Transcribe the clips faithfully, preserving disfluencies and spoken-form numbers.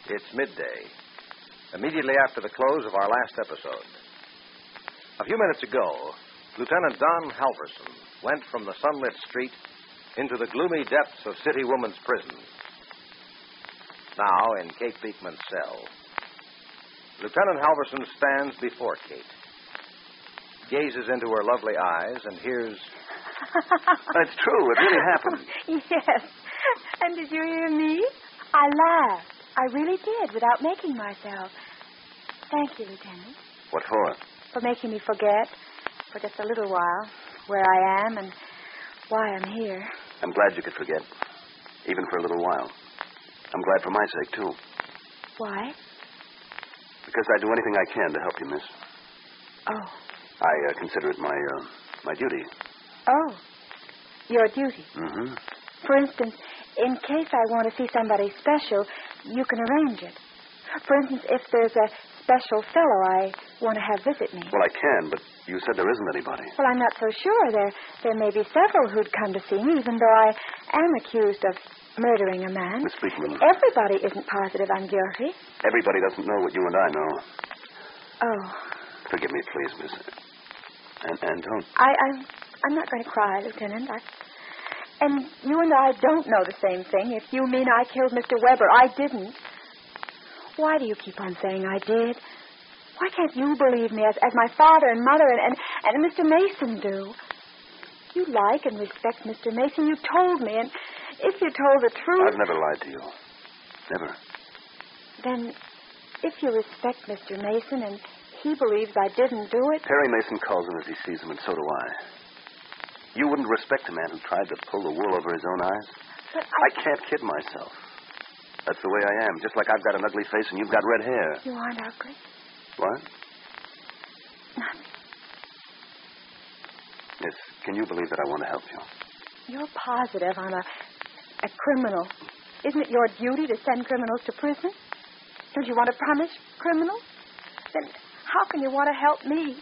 It's midday, immediately after the close of our last episode. A few minutes ago, Lieutenant Don Halverson went from the sunlit street into the gloomy depths of City Woman's prison. Now, in Kate Beekman's cell, Lieutenant Halverson stands before Kate, gazes into her lovely eyes, and hears... That's true. It really happened. Yes. And did you hear me? I laughed. I really did, without making myself. Thank you, Lieutenant. What for? For making me forget, for just a little while, where I am and why I'm here. I'm glad you could forget, even for a little while. I'm glad for my sake, too. Why? Because I do anything I can to help you, miss. Oh. I uh, consider it my, uh, my duty. Oh. Your duty? Mm-hmm. For instance, in case I want to see somebody special, you can arrange it. For instance, if there's a special fellow I want to have visit me. Well, I can, but you said there isn't anybody. Well, I'm not so sure. There there may be several who'd come to see me, even though I am accused of murdering a man. Miss Beekman. Everybody isn't positive I'm guilty. Everybody doesn't know what you and I know. Oh. Forgive me, please, miss. And, and don't. I, I'm, I'm not going to cry, Lieutenant. I, and you and I don't know the same thing. If you mean I killed Mister Weber, I didn't. Why do you keep on saying I did? Why can't you believe me as, as my father and mother and, and, and Mister Mason do? You like and respect Mister Mason. You told me, and if you told the truth... I've never lied to you. Never. Then, if you respect Mister Mason and he believes I didn't do it... Perry Mason calls him as he sees him, and so do I. You wouldn't respect a man who tried to pull the wool over his own eyes? But I... I can't kid myself. That's the way I am. Just like I've got an ugly face and you've got red hair. You aren't ugly. What? Nothing. Yes. Can you believe that I want to help you? You're positive I'm a, a criminal. Isn't it your duty to send criminals to prison? Don't you want to punish criminals? Then how can you want to help me?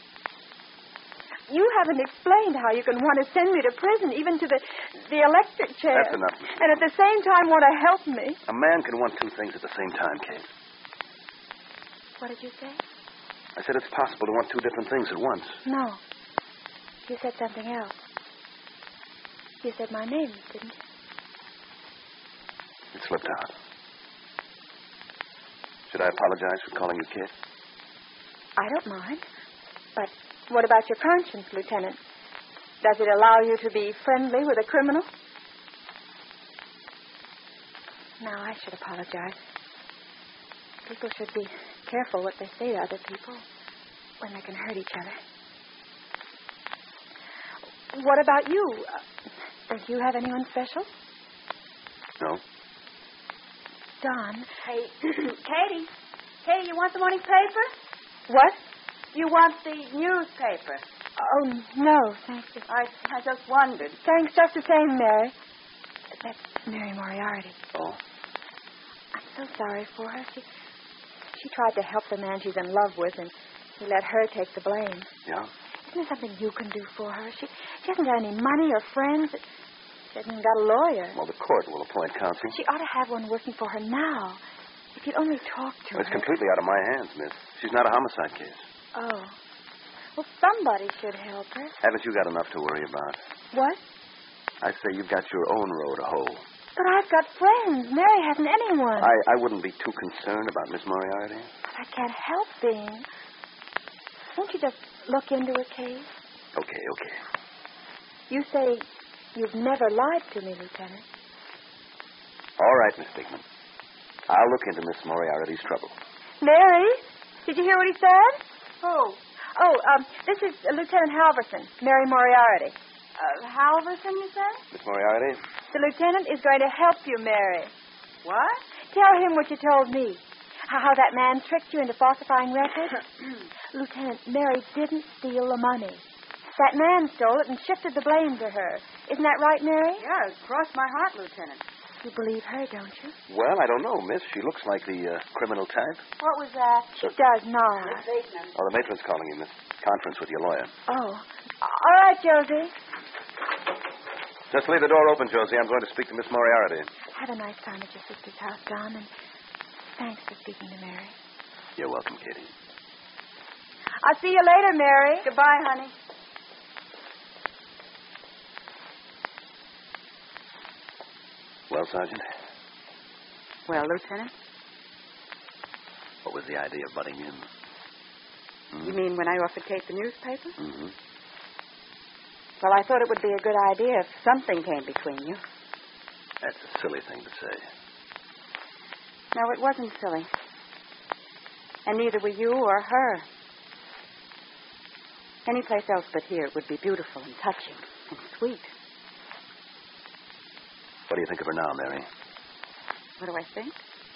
You haven't explained how you can want to send me to prison, even to the, the electric chair. That's enough, Miss And at the same time want to help me. A man can want two things at the same time, Kate. What did you say? I said it's possible to want two different things at once. No. You said something else. You said my name, didn't you? It slipped out. Should I apologize for calling you Kate? I don't mind. But what about your conscience, Lieutenant? Does it allow you to be friendly with a criminal? Now, I should apologize. People should be careful what they say to other people when they can hurt each other. What about you? Uh, do you have anyone special? No. Don. Hey, Katie. Katie, you want the morning paper? What? You want the newspaper? Oh, no, thank you. I, I just wondered. Thanks just the same, Mary. That's Mary Moriarty. Oh? I'm so sorry for her. She, she tried to help the man she's in love with, and he let her take the blame. Yeah? Isn't there something you can do for her? She, she hasn't got any money or friends. She hasn't even got a lawyer. Well, the court will appoint counsel. She ought to have one working for her now. If you'd only talk to Well, it's her. completely out of my hands, miss. She's not a homicide case. Oh. Well, somebody should help her. Haven't you got enough to worry about? What? I say you've got your own row to hoe. But I've got friends. Mary hasn't anyone. I, I wouldn't be too concerned about Miss Moriarty. But I can't help being. Won't you just look into her case? Okay, okay. You say you've never lied to me, Lieutenant. All right, Miss Beekman. I'll look into Miss Moriarty's trouble. Mary? Did you hear what he said? Who? Oh, um, this is uh, Lieutenant Halverson, Mary Moriarty. Uh, Halverson, you said? Miss Moriarty? The lieutenant is going to help you, Mary. What? Tell him what you told me. How, how that man tricked you into falsifying records. Lieutenant, Mary didn't steal the money. That man stole it and shifted the blame to her. Isn't that right, Mary? Yeah, cross my heart, Lieutenant. You believe her, don't you? Well, I don't know, miss. She looks like the uh, criminal type. What was that? She does not. Oh, the matron's calling you, miss. Conference with your lawyer. Oh. All right, Josie. Just leave the door open, Josie. I'm going to speak to Miss Moriarty. Have a nice time at your sister's house, Don, and Thanks for speaking to Mary. You're welcome, Katie. I'll see you later, Mary. Goodbye, honey. Well, Sergeant, Well, Lieutenant? what was the idea of butting in? Hmm? You mean when I offered Kate the newspaper? Mm-hmm. Well, I thought it would be a good idea if something came between you. That's a silly thing to say. No, it wasn't silly. And neither were you or her. Any place else but here it would be beautiful and touching and sweet. What do you think of her now, Mary? What do I think?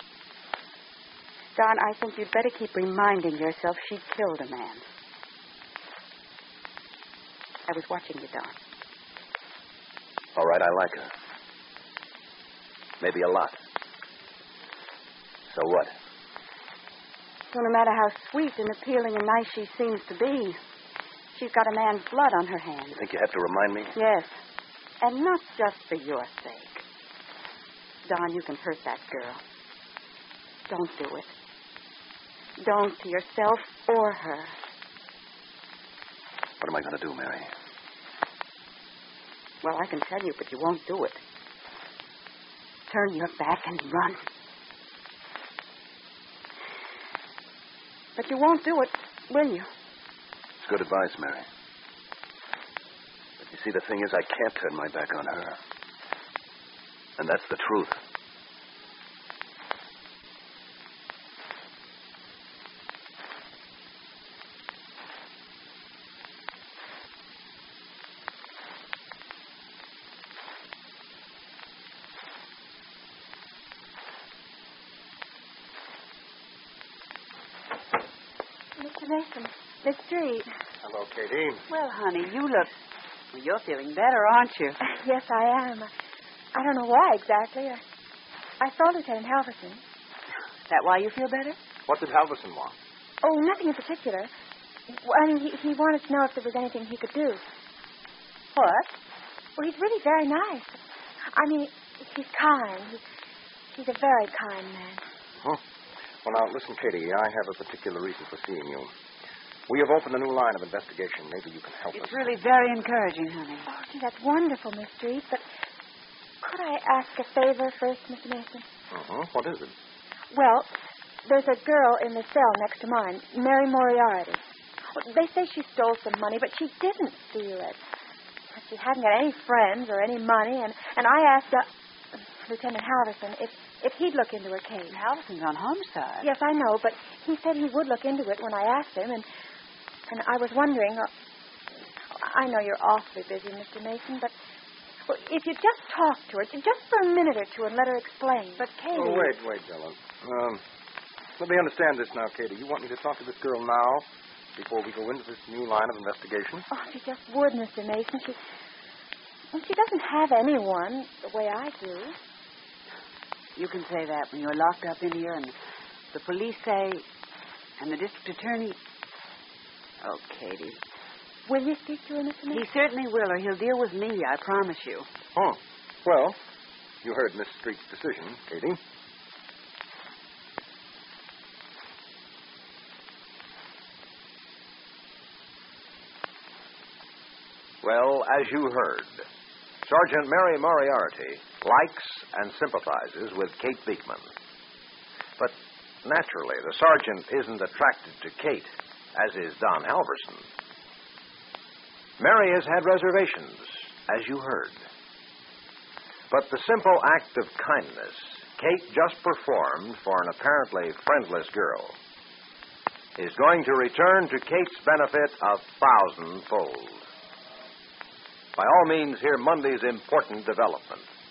Don, I think you'd better keep reminding yourself she killed a man. I was watching you, Don. All right, I like her. Maybe a lot. So what? So no matter how sweet and appealing and nice she seems to be, she's got a man's blood on her hands. You think you have to remind me? Yes. And not just for your sake. Don, you can hurt that girl. Don't do it. Don't to yourself or her. What am I going to do, Mary? Well, I can tell you, but you won't do it. Turn your back and run. But you won't do it, will you? It's good advice, Mary. But you see, the thing is, I can't turn my back on her. And that's the truth. Mister Mason, Miss Street. Hello, Katie. Well, honey, you look... Well, you're feeling better, aren't you? Yes, I am. I don't know why exactly. I, I saw Lieutenant Halverson. Is that why you feel better? What did Halverson want? Oh, nothing in particular. Well, I mean, he, he wanted to know if there was anything he could do. What? Well, he's really very nice. I mean, he's kind. He's, he's a very kind man. Huh? Well, now, listen, Katie, I have a particular reason for seeing you. We have opened a new line of investigation. Maybe you can help It's us. It's really very encouraging, honey. Oh, gee, that's wonderful, Miss Street. But could I ask a favor first, Mister Mason? Uh-huh. What is it? Well, there's a girl in the cell next to mine, Mary Moriarty. Well, they say she stole some money, but she didn't steal it. She hadn't got any friends or any money, and, and I asked uh, Lieutenant Halverson if, if he'd look into her case. Halverson's on homicide. Yes, I know, but he said he would look into it when I asked him, and and I was wondering, uh, I know you're awfully busy, Mister Mason, but well, if you just talk to her, just for a minute or two, and let her explain. But Katie... Oh, wait, wait, Della. Um, let me understand this now, Katie. You want me to talk to this girl now, before we go into this new line of investigation? Oh, she just would, Mister Mason. She, well, she doesn't have anyone the way I do. You can say that when you're locked up in here and the police say, and the district attorney... Oh, Katie. Will you speak to her, Mister Mason? He certainly will, or he'll deal with me, I promise you. Oh, well, you heard Miss Street's decision, Katie. Well, as you heard, Sergeant Mary Moriarty likes and sympathizes with Kate Beekman. But naturally, the sergeant isn't attracted to Kate, as is Don Halverson. Mary has had reservations, as you heard. But the simple act of kindness Kate just performed for an apparently friendless girl is going to return to Kate's benefit a thousandfold. By all means, hear Monday's important development.